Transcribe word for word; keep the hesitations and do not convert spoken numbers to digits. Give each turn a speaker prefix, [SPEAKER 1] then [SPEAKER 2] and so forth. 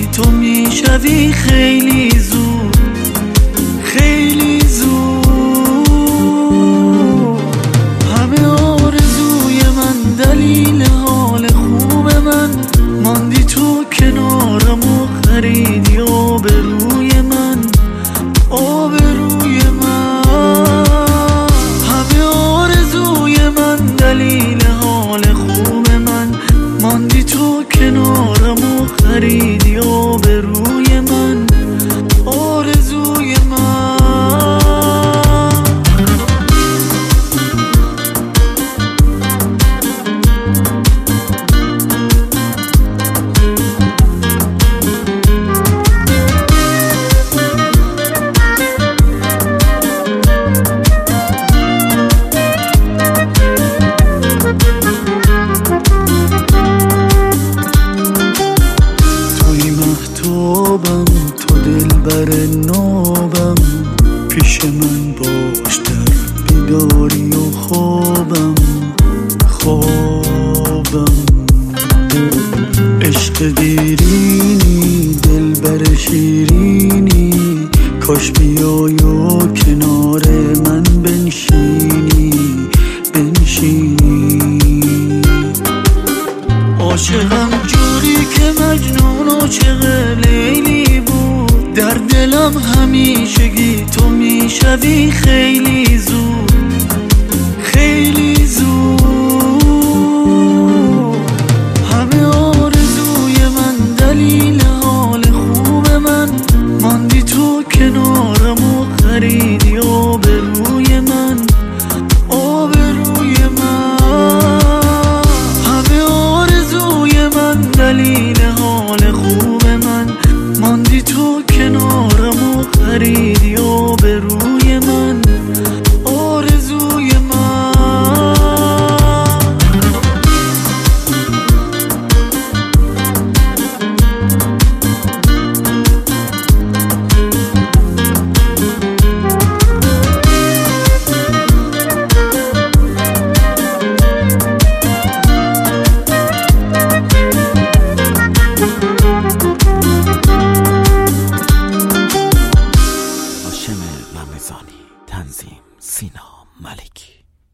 [SPEAKER 1] عاشقی تو میشوی خیلی زود، خیلی زود. همه آرزوی من، دلیل حال خوب من، ماندی تو کنارم و خریدی آبروی من، آبروی من. همه آرزوی من، دلیل حال خوب من، ماندی تو کنارم و خریدی آبروی من، آرزوی من. تو دلبر نابم، پیش من باش در بیداری و خوابم، خوابم. عشق دیرینی، دلبر شیرینی، کاش بیای و کنار من بنشینی، بنشینی. عاشقم جوری که مجنون عاشق لیلی بود، در دلم همیشگی تو میشوی خیلی زود، خیلی زود. همه آرزوی من، دلیل حال خوب من، ماندی تو کنارم و خریدی آبروی من، آبروی من. همه آرزوی من، دلیل حال خوب من، ماندی تو کنارم و خریدی آبروی من، آرزوی من.
[SPEAKER 2] تنظیم سینا ملکی.